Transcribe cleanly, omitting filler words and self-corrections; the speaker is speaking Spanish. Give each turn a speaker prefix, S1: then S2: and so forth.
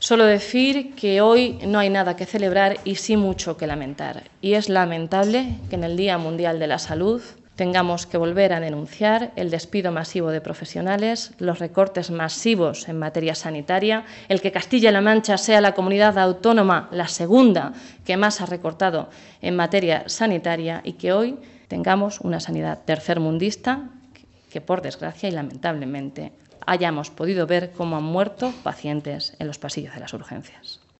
S1: Solo decir que hoy no hay nada que celebrar y sí mucho que lamentar. Y es lamentable que en el Día Mundial de la Salud tengamos que volver a denunciar el despido masivo de profesionales, los recortes masivos en materia sanitaria, el que Castilla-La Mancha sea la comunidad autónoma, la segunda que más ha recortado en materia sanitaria y que hoy tengamos una sanidad tercermundista que por desgracia y lamentablemente hayamos podido ver cómo han muerto pacientes en los pasillos de las urgencias.